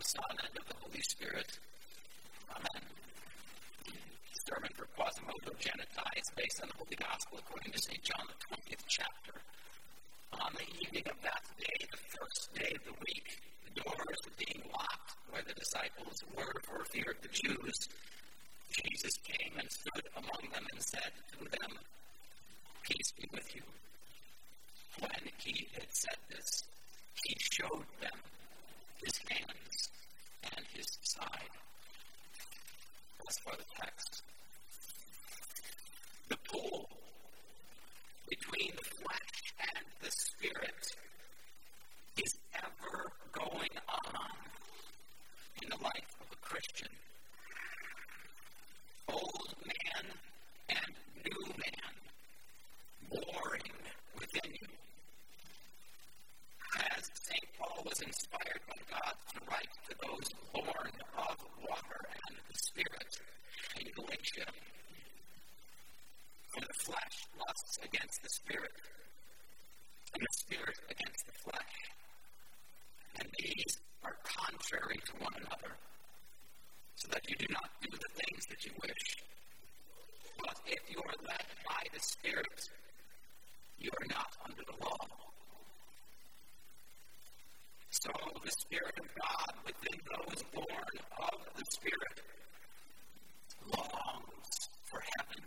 Son, and of the Holy Spirit. Amen. Sermon for Quasimodo Geneti is based on the Holy Gospel according to St. John, the 20th chapter. On the evening of that day, the first day of the week, the doors were being locked where the disciples were for fear of the Jews. Jesus came and stood among them and said to them, "Peace be with you." When he had said this, he showed them his hands and his side. As for the text, the pull between the flesh and the spirit is ever going on in the life of a Christian. Old man and new man warring within you. As St. Paul was inspired by God to write to those born of water and the Spirit in Galatia, for the flesh lusts against the Spirit, and the Spirit against the flesh. And these are contrary to one another, so that you do not do the things that you wish. But if you are led by the Spirit, you are not under the law. So the Spirit of God within those born of the Spirit longs for heaven,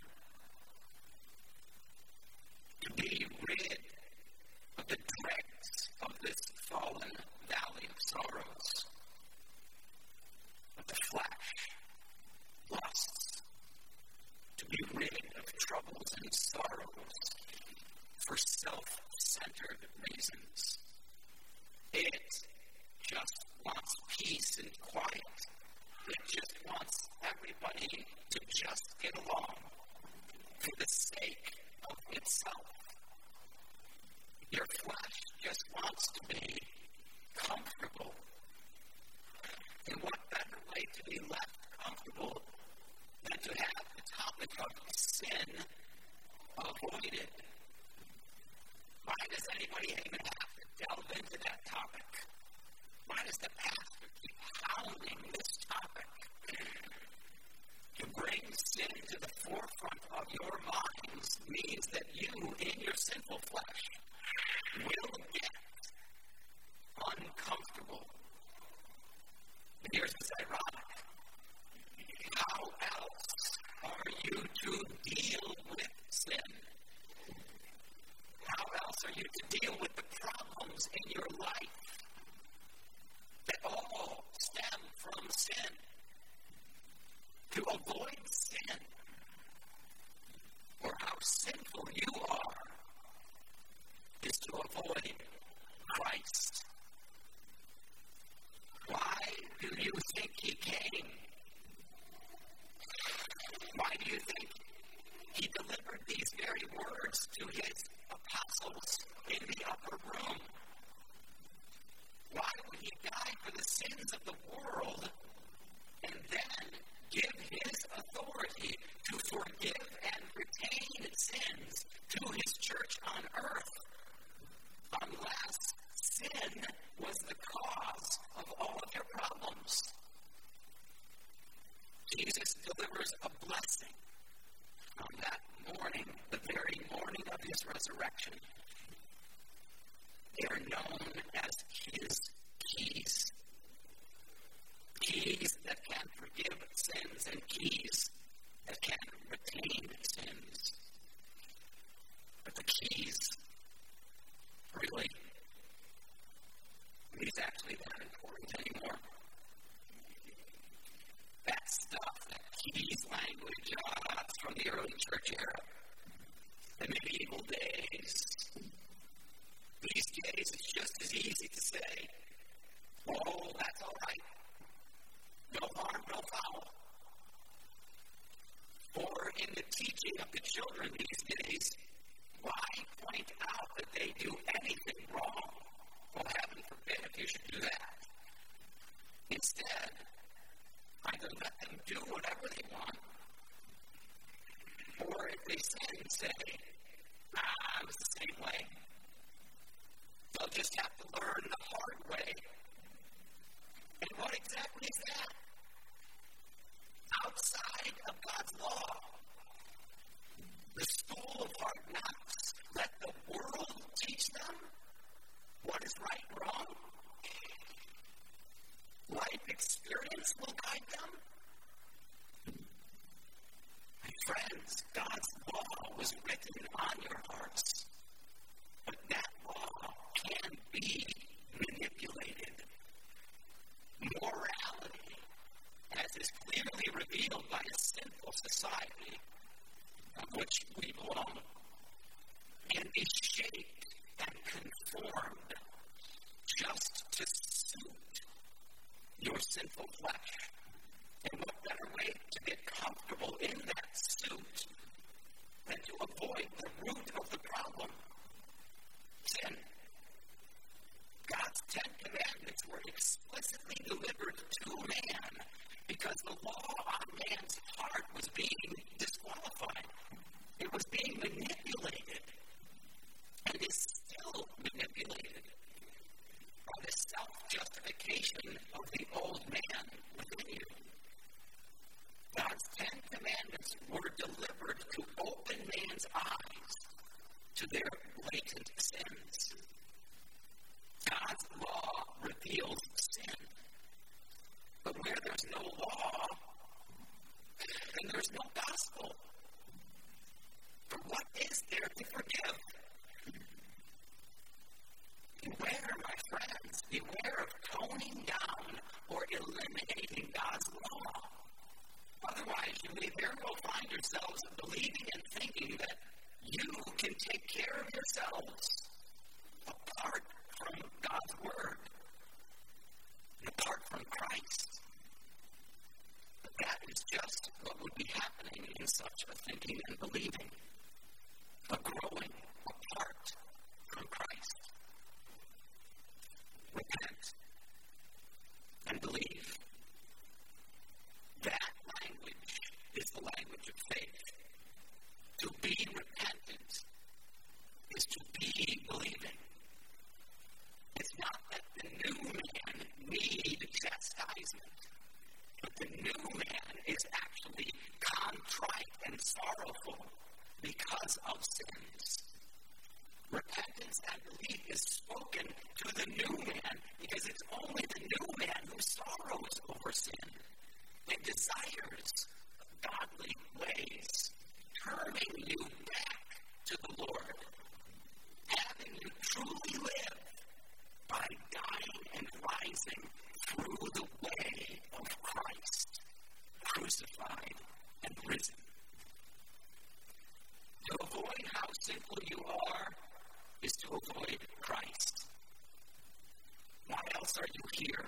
to be rid of the dregs of this fallen valley of sorrows. But the flesh lusts to be rid of troubles and sorrows for self-centered reasons. It just wants peace and quiet. It just wants everybody to just get along for the sake of itself. Your flesh just wants to be comfortable. And what better way to be left comfortable than to have the topic of sin avoided? Why does anybody even have to delve into that topic? Why does the pastor keep hounding this topic? To bring sin to the forefront of your minds means that you, in your sinful flesh, will get uncomfortable. And here's what's ironic. How else are you to deal with sin? How else are you to deal with the problems in your life that all stem from sin? To avoid sin, or how sinful you are, is to avoid Christ. Why do you think he came? Why do you think he delivered these very words to his apostles in the upper room? Why would he die for the sins of the world and then give his authority to forgive and retain sins to his church on earth, unless sin was the cause of all of your problems? Jesus delivers a blessing on that morning, the very morning of his resurrection. They are known as his keys. Keys that can forgive sins and keys that can retain sins. But the keys, really, are these actually that important anymore? That stuff, that keys language, that's from the early church era, the medieval days. These days, it's just as easy to say, "Oh, that's all right. No harm, no foul." Or in the teaching of the children these days, why point out that they do anything wrong? Well, heaven forbid if you should do that. Instead, either let them do whatever they want, or if they sin, say, "I was the same way." They'll just have to learn the hard way. And What exactly is that? Outside of God's law. The school of hard knocks. Let the world teach them what is right and wrong. Life experience will guide them. My friends, God's law was written on your hearts. But that law can be manipulated. Morality, as is clearly revealed by a sinful society of which we belong, can be shaped and conformed just to suit your sinful flesh. And what better way to get comfortable in that suit than to avoid the root of the problem? Sin. God's 10 Commandments were explicitly delivered to man because the law on man's heart was being disqualified. It was being manipulated and is still manipulated by the self-justification of the old man within you. God's 10 Commandments were delivered to open man's eyes to their latent sins. God's law reveals sin. But where there's no law, then there's no gospel. For what is there to forgive? Beware, my friends, beware of toning down or eliminating God's law. Otherwise, you may very well find yourselves believing and thinking that you can take care of yourselves apart from God's Word, and apart from Christ. But that is just what would be happening in such a thinking and believing. A growing apart from Christ. Repent and believe. That language is the language of faith. To be repentant is to be believing. It's not that the new man needs chastisement, but the new man is actually contrite and sorrowful because of sins. Repentance and belief is spoken to the new man because it's only the new man who sorrows over sin and desires godly ways, turning you back to the Lord, having you truly live by dying and rising through the way of Christ, crucified and risen. To avoid how sinful you are is to avoid Christ. Why else are you here?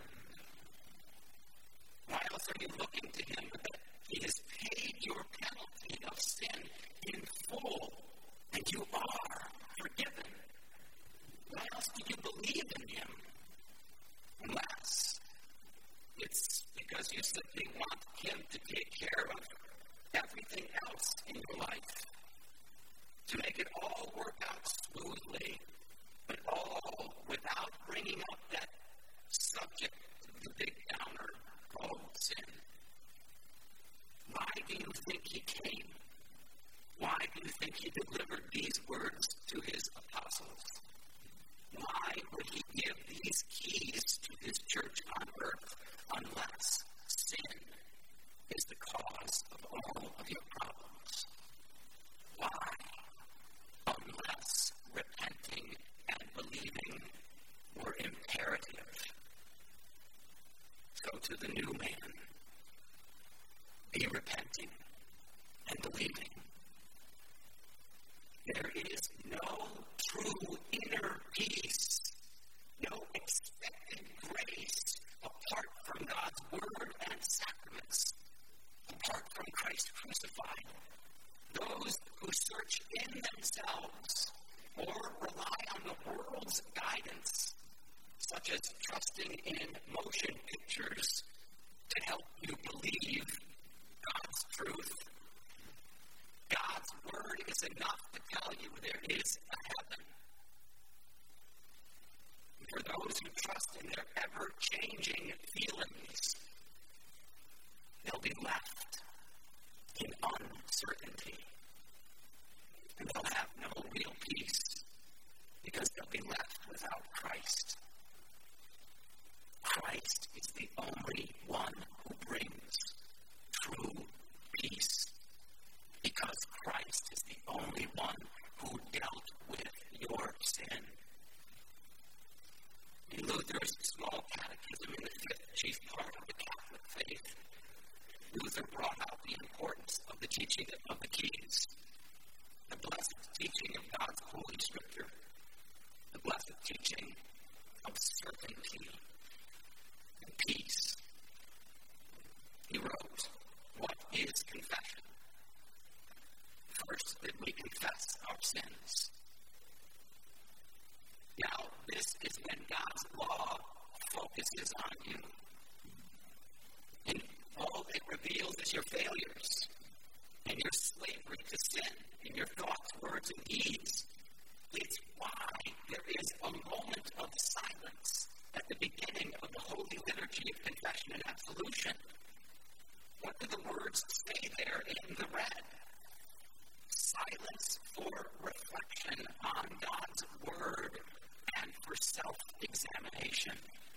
Why else are you looking to Him but that He has paid your penalty of sin in full and you are forgiven? Why else do you believe in Him? Unless it's because you simply want Him to take care of everything else in your life, to make it all work out smoothly, but all without bringing up that subject, the big downer called sin. Why do you think He came? Why do you think He delivered these words to His apostles? Why would He give these keys to His church on earth unless sin is the cause of all of your problems? Why? Unless repenting and believing were imperative. So to the new man, be repenting and believing. There is no true inner peace, no expected grace apart from God's Word and sacraments, apart from Christ crucified. Those who search in themselves or rely on the world's guidance, such as trusting in motion pictures to help you believe God's truth. God's Word is enough to tell you there is a heaven. For those who Christ is the only one who brings true peace, because Christ is the only one who dealt with your sin. In Luther's small catechism, in the fifth chief part of the Catholic faith, Luther brought out the importance of the teaching of the keys, the blessed teaching of God's holy scripture, the blessed teaching of certainty and peace. He wrote, "What is confession? First, that we confess our sins. Now, this is when God's law focuses on you. And all it reveals is your failures and your slavery to sin in your thoughts, words, and deeds. It's why there is a moment of silence at the beginning of the Holy Liturgy of Confession and Absolution. What do the words say there in the red? Silence for reflection on God's Word and for self-examination.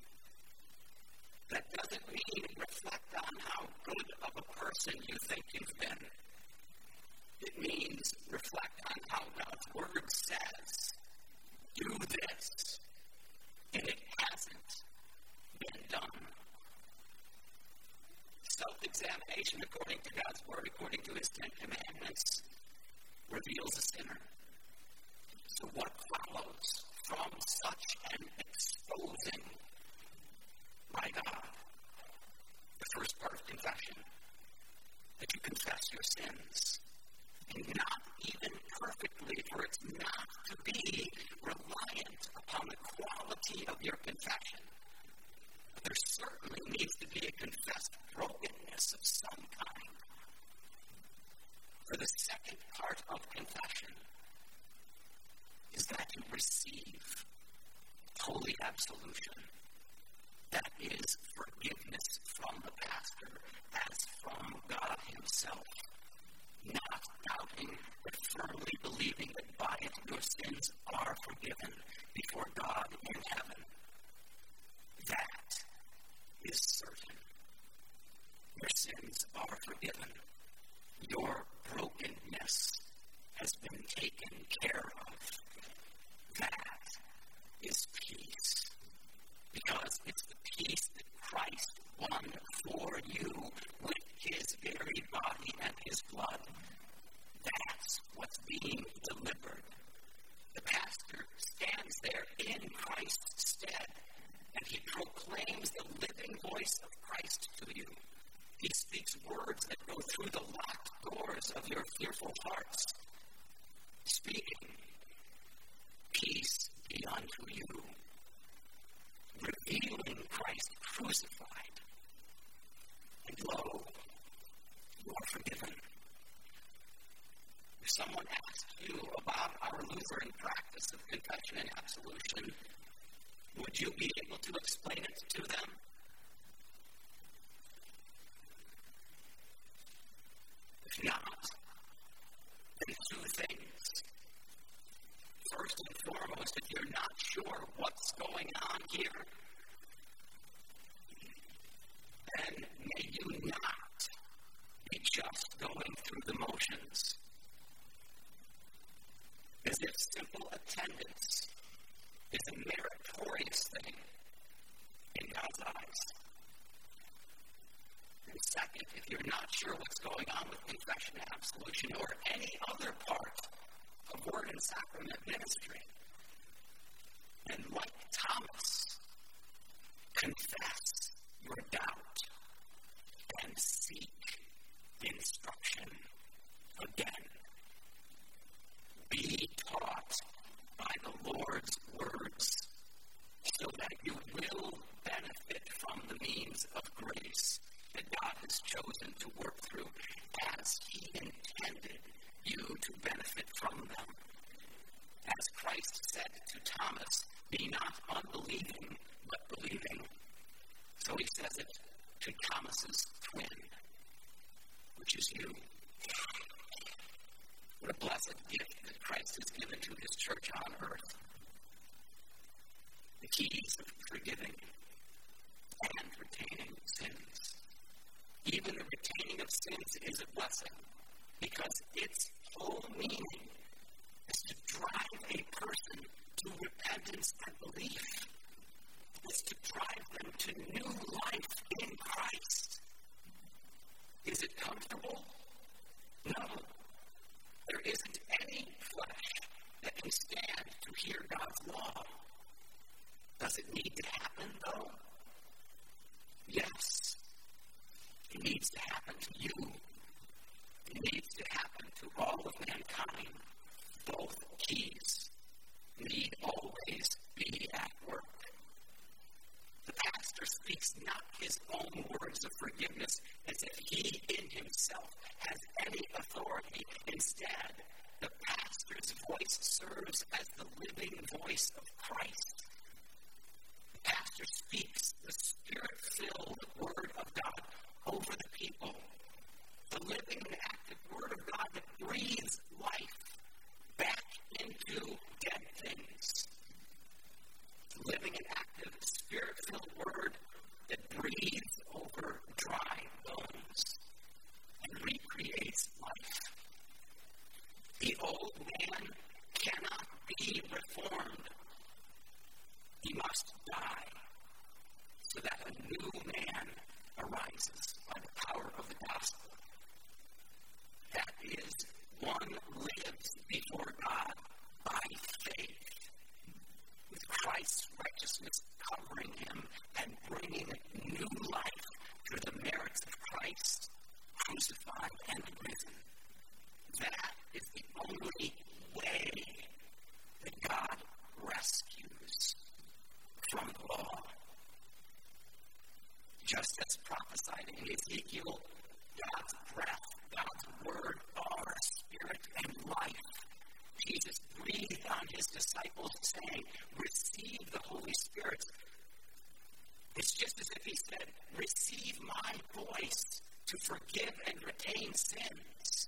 That doesn't mean reflect on how good of a person you think you've been. It means reflect on how God's Word says, do this, and it hasn't been done. Self-examination, according to God's Word, according to His 10 Commandments, reveals a sinner. So what follows from such an exposing by God? The first part of confession, that you confess your sins. And not even perfectly, for it's not to be reliant upon the quality of your confession. But there certainly needs to be a confessed brokenness of some kind. For the second part of confession is that you receive holy absolution. That is forgiveness from the pastor as from God Himself. Not doubting, but firmly believing that by it your sins are forgiven before God in heaven. That is certain. Your sins are forgiven. Your brokenness has been taken care of. That is peace. Because it's the peace that Christ won for you with His very body and His blood. That's what's being delivered. The pastor stands there in Christ's stead, and he proclaims the living voice of Christ to you. He speaks words that go through the locked doors of your fearful hearts, speaking, "Peace be unto you," revealing Christ crucified. And lo, you are forgiven. If someone asked you about our Lutheran practice of confession and absolution, would you be able to explain it to them? If not, then two things. First and foremost, if you're not sure what's going on here, then may you not be just going through the motions, as if simple attendance is a meritorious thing in God's eyes. And second, if you're not sure what's going on with confession and absolution or any other part of word and sacrament ministry, and like Thomas, confess your doubt and seek instruction again. Be taught by the Lord's words so that you will benefit from the means of grace that God has chosen to work through as He intended you to benefit from them. As Christ said to Thomas, "Be not unbelieving, but believing." So He says it to Thomas's twin, which is you. What a blessed gift that Christ has given to His church on earth. The keys of forgiving sins is a blessing because its whole meaning is to drive a person to repentance and belief. It's to drive them to new life in Christ. Is it comfortable? No. There isn't any flesh that can stand to hear God's law. Does it need to happen, though? Yes. It needs to happen to you. It needs to happen to all of mankind. Both keys need always be at work. The pastor speaks not his own words of forgiveness as if he in himself has any authority. Instead, the pastor's voice serves as the living voice of Christ. The pastor speaks the Spirit-filled Word of God over the people. The living and active Word of God that breathes life back into dead things. The living and active Spirit-filled Word that breathes over dry bones and recreates life. The old man cannot be reformed. He must die so that a new man arises by the power of the gospel. That is, one lives before God by faith, with Christ's righteousness covering him and bringing new life through the merits of Christ, crucified and risen. That is the only way that God rescues from the law. Just as prophesied in Ezekiel, God's breath, God's word are spirit and life. Jesus breathed on his disciples saying, receive the Holy Spirit. It's just as if he said, receive my voice to forgive and retain sins.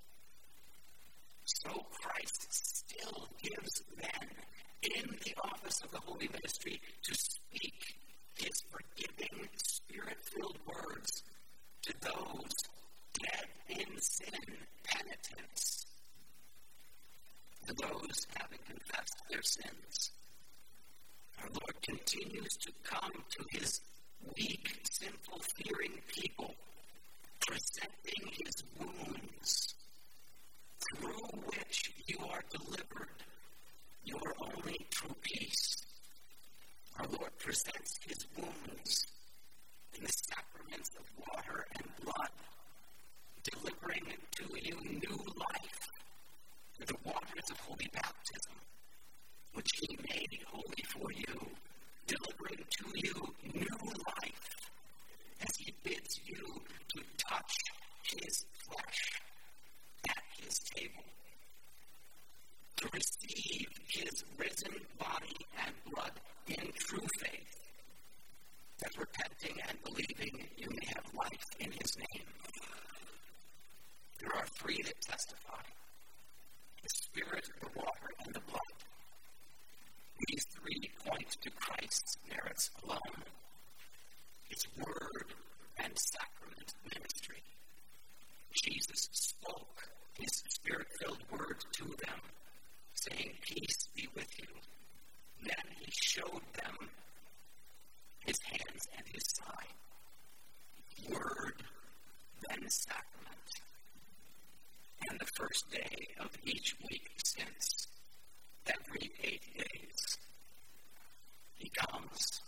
So Christ still gives men in the office of the Holy Ministry to speak his forgiving, Spirit-filled words to those dead in sin, penitents, to those having confessed their sins. Our Lord continues to come to his weak, sinful, fearing people, presenting his wounds, through which you are delivered, your only true peace. Our Lord presents his wounds in the sacraments of water and blood, delivering to you new life through the waters of holy baptism, which he made holy for you, delivering to you new life as he bids you to touch his flesh at his table, to receive his risen body and blood in true faith, that repenting and believing you may have life in his name. There are three that testify: the Spirit, the water, and the blood. These three point to Christ's merits alone, his word and sacrament ministry. Jesus spoke his Spirit-filled word to them, saying, peace be with you. Then he showed them his hands and his side. Word, then sacrament. And the first day of each week since, every 8 days, he comes